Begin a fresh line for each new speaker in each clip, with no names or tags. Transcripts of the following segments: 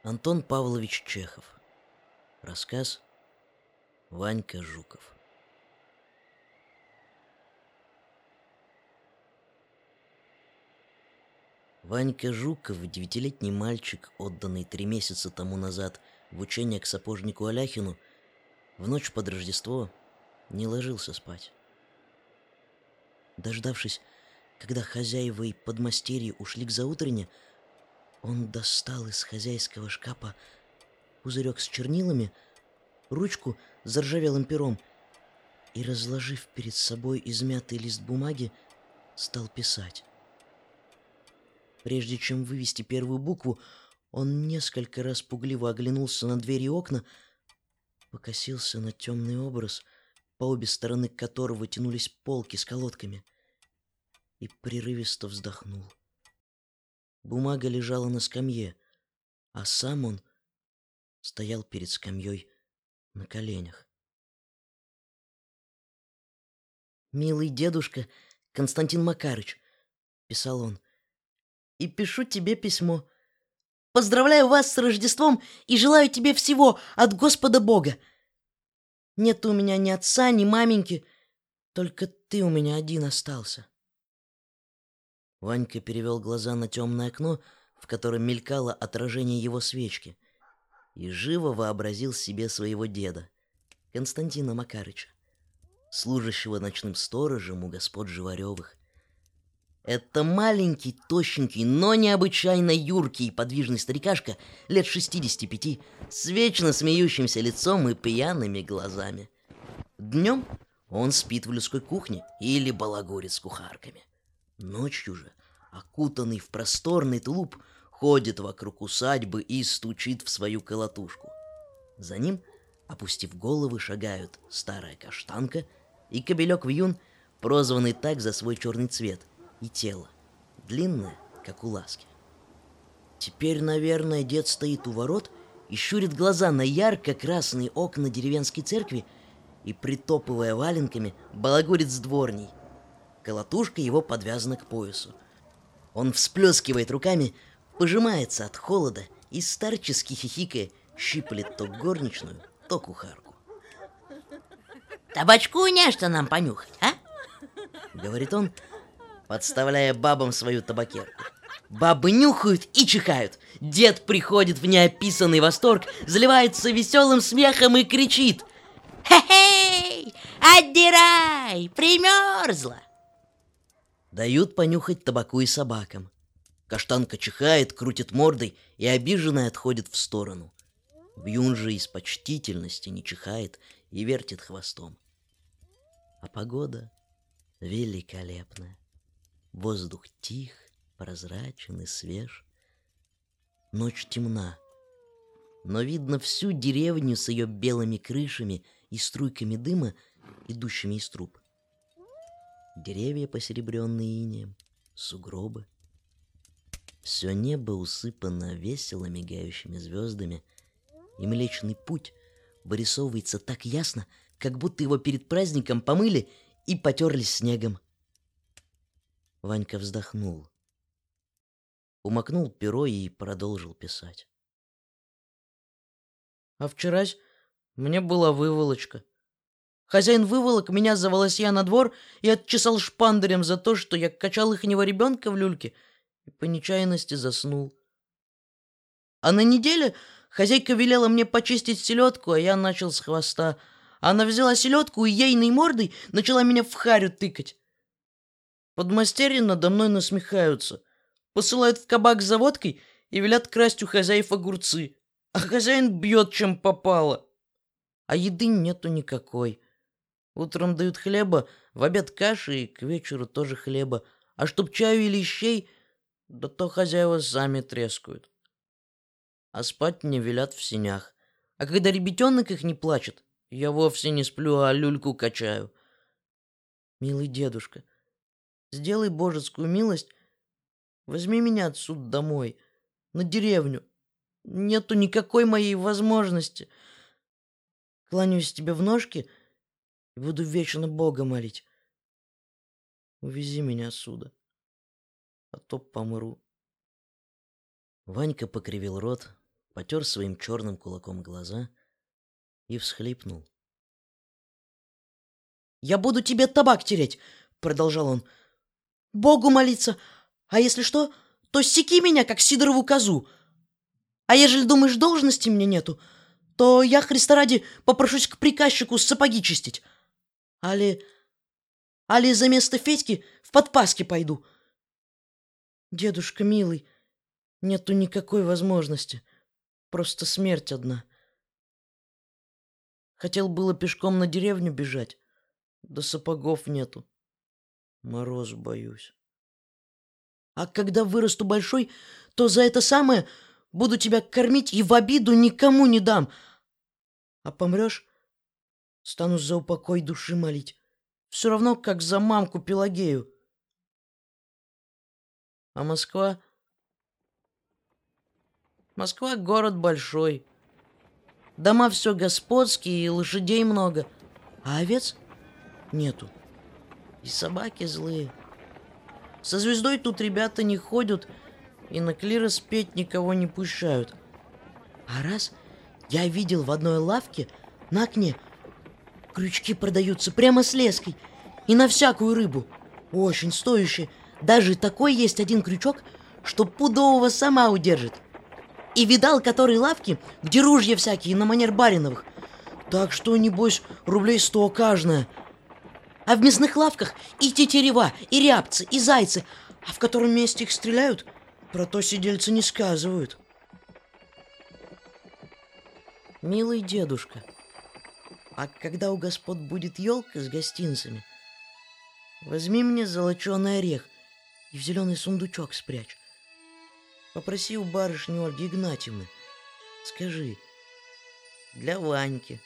Антон Павлович Чехов. Рассказ Ванька Жуков. Ванька Жуков, 9-летний мальчик, отданный 3 месяца тому назад в учение к сапожнику Аляхину, в ночь под Рождество не ложился спать. Дождавшись, когда хозяева и подмастерье ушли к заутрене, он достал из хозяйского шкафа пузырек с чернилами, ручку с заржавелым пером и, разложив перед собой измятый лист бумаги, стал писать. Прежде чем вывести первую букву, он несколько раз пугливо оглянулся на двери и окна, покосился на темный образ, по обе стороны которого тянулись полки с колодками, и прерывисто вздохнул. Бумага лежала на скамье, а сам он стоял перед скамьей на коленях. «Милый дедушка Константин Макарыч», — писал он, — «и пишу тебе письмо. Поздравляю вас с Рождеством и желаю тебе всего от Господа Бога. Нет у меня ни отца, ни маменьки, только ты у меня один остался». Ванька перевел глаза на темное окно, в котором мелькало отражение его свечки, и живо вообразил себе своего деда, Константина Макарыча, служащего ночным сторожем у господ Живаревых. Это маленький, тощенький, но необычайно юркий и подвижный старикашка лет 65, с вечно смеющимся лицом и пьяными глазами. Днем он спит в людской кухне или балагурит с кухарками. Ночью же, окутанный в просторный тулуп, ходит вокруг усадьбы и стучит в свою колотушку. За ним, опустив головы, шагают старая каштанка и кобелек-вьюн, прозванный так за свой черный цвет и тело, длинное, как у ласки. Теперь, наверное, дед стоит у ворот и щурит глаза на ярко-красные окна деревенской церкви и, притопывая валенками, балагурит с дворней. Колотушка его подвязана к поясу. Он всплескивает руками, пожимается от холода и, старчески хихикая, щиплет то горничную, то кухарку.
«Табачку нечто нам понюхать, а?»
— говорит он, подставляя бабам свою табакерку. Бабы нюхают и чихают. Дед приходит в неописанный восторг, заливается веселым смехом и кричит:
«Хе-хей! Отдирай! Примерзла!»
Дают понюхать табаку и собакам. Каштанка чихает, крутит мордой и обиженная отходит в сторону. Вьюн же из почтительности не чихает и вертит хвостом. А погода великолепная. Воздух тих, прозрачен и свеж. Ночь темна, но видно всю деревню с ее белыми крышами и струйками дыма, идущими из труб. Деревья, посеребренные инеем, сугробы. Все небо усыпано весело мигающими звездами, и Млечный Путь вырисовывается так ясно, как будто его перед праздником помыли и потерлись снегом. Ванька вздохнул, умокнул перо и продолжил писать. «А вчерась мне была выволочка. Хозяин выволок меня за волосья на двор и отчесал шпандерем за то, что я качал ихнего ребенка в люльке и по нечаянности заснул. А на неделе хозяйка велела мне почистить селедку, а я начал с хвоста. Она взяла селедку и ейной мордой начала меня в харю тыкать. Подмастерья надо мной насмехаются, посылают в кабак за водкой и велят красть у хозяев огурцы, а хозяин бьет, чем попало. А еды нету никакой. Утром дают хлеба, в обед каши и к вечеру тоже хлеба, а чтоб чаю или щей, да то хозяева сами трескают. А спать мне велят в сенях, а когда ребятенок их не плачет, я вовсе не сплю, а люльку качаю. Милый дедушка, сделай божескую милость, возьми меня отсюда домой, на деревню. Нету никакой моей возможности. Кланяюсь тебе в ножки и буду вечно Бога молить. Увези меня отсюда, а то помру». Ванька покривил рот, потер своим черным кулаком глаза и всхлипнул. «Я буду тебе табак тереть», — продолжал он. «Богу молиться, а если что, то секи меня, как Сидорову козу. А ежели думаешь, должности мне нету, то я, Христа ради, попрошусь к приказчику сапоги чистить. Али за место Федьки в подпаски пойду. Дедушка милый, нету никакой возможности, просто смерть одна. Хотел было пешком на деревню бежать, да сапогов нету. Мороз боюсь. А когда вырасту большой, то за это самое буду тебя кормить и в обиду никому не дам. А помрешь, стану за упокой души молить. Все равно, как за мамку Пелагею. А Москва? Москва — город большой. Дома все господские, и лошадей много. А овец нету. И собаки злые. Со звездой тут ребята не ходят, и на клирос петь никого не пущают. А раз я видел в одной лавке на окне крючки продаются прямо с леской и на всякую рыбу. Очень стоящие. Даже такой есть один крючок, что пудового сама удержит. И видал который лавки, где ружья всякие на манер бариновых. Так что, небось, рублей 100 каждая. А в мясных лавках и тетерева, и рябцы, и зайцы. А в котором месте их стреляют, про то сидельцы не сказывают. Милый дедушка, а когда у господ будет елка с гостинцами, возьми мне золоченый орех и в зеленый сундучок спрячь. Попроси у барышни Ольги Игнатьевны. Скажи, для Ваньки.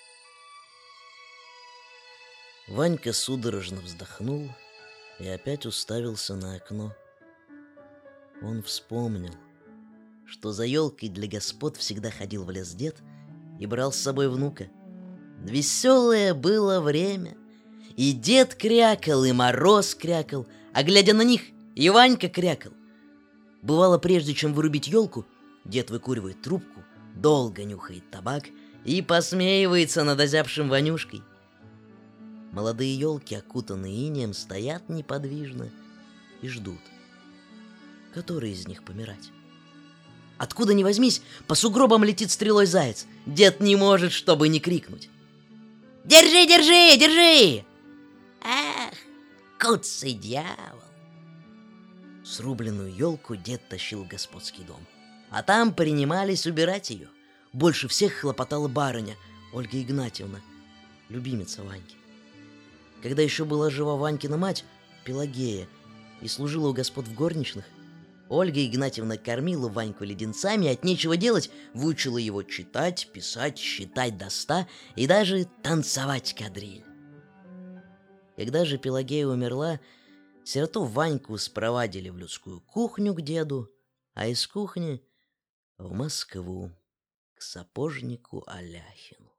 Ванька судорожно вздохнул и опять уставился на окно. Он вспомнил, что за елкой для господ всегда ходил в лес дед и брал с собой внука. Веселое было время. И дед крякал, и Мороз крякал, а глядя на них, и Ванька крякал. Бывало, прежде чем вырубить елку, дед выкуривает трубку, долго нюхает табак и посмеивается над озябшим Ванюшкой. Молодые елки, окутанные инеем, стоят неподвижно и ждут. Который из них помирать? Откуда ни возьмись, по сугробам летит стрелой заяц. Дед не может, чтобы не крикнуть.
Держи, держи, держи! Ах, куцый дьявол!
Срубленную елку дед тащил в господский дом, а там принимались убирать ее. Больше всех хлопотала барыня Ольга Игнатьевна, любимица Ваньки. Когда еще была жива Ванькина мать Пелагея и служила у господ в горничных, Ольга Игнатьевна кормила Ваньку леденцами, от нечего делать выучила его читать, писать, считать до 100 и даже танцевать кадриль. Когда же Пелагея умерла, сироту Ваньку спровадили в людскую кухню к деду, а из кухни в Москву к сапожнику Аляхину.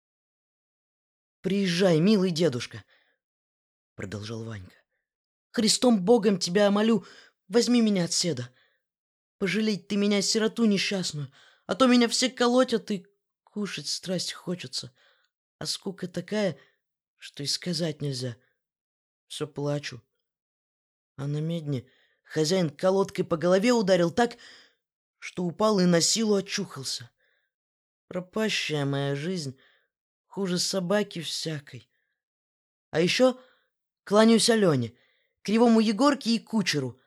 «Приезжай, милый дедушка!» — продолжал Ванька. «Христом Богом тебя молю, возьми меня отседа. Пожалеть ты меня, сироту несчастную, а то меня все колотят и кушать страсть хочется. А скука такая, что и сказать нельзя. Все плачу. А на медне хозяин колодкой по голове ударил так, что упал и на силу очухался. Пропащая моя жизнь хуже собаки всякой. А еще кланяюсь Алене, кривому Егорке и кучеру.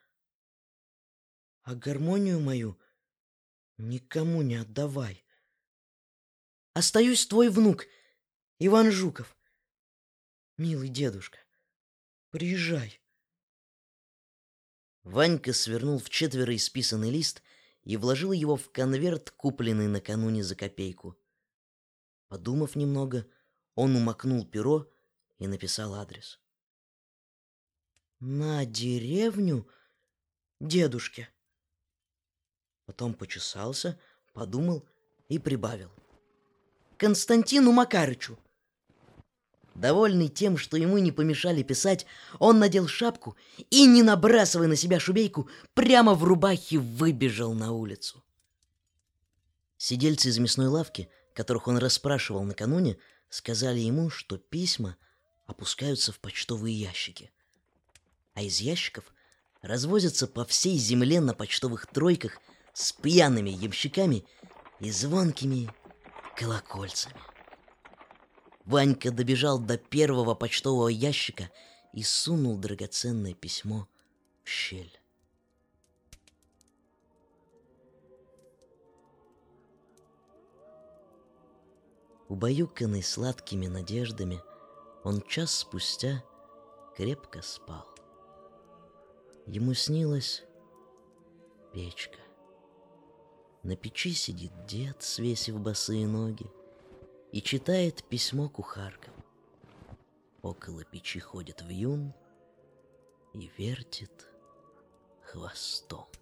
А гармонию мою никому не отдавай. Остаюсь твой внук, Иван Жуков. Милый дедушка, приезжай». Ванька свернул в 4 исписанный лист и вложил его в конверт, купленный накануне за копейку. Подумав немного, он умокнул перо и написал адрес. «На деревню дедушке». Потом почесался, подумал и прибавил: «Константину Макарычу». Довольный тем, что ему не помешали писать, он надел шапку и, не набрасывая на себя шубейку, прямо в рубахе выбежал на улицу. Сидельцы из мясной лавки, которых он расспрашивал накануне, сказали ему, что письма опускаются в почтовые ящики, а из ящиков развозятся по всей земле на почтовых тройках с пьяными ямщиками и звонкими колокольцами. Ванька добежал до первого почтового ящика и сунул драгоценное письмо в щель. Убаюканный сладкими надеждами, он час спустя крепко спал. Ему снилась печка. На печи сидит дед, свесив босые ноги, и читает письмо кухаркам. Около печи ходит вьюн и вертит хвостом.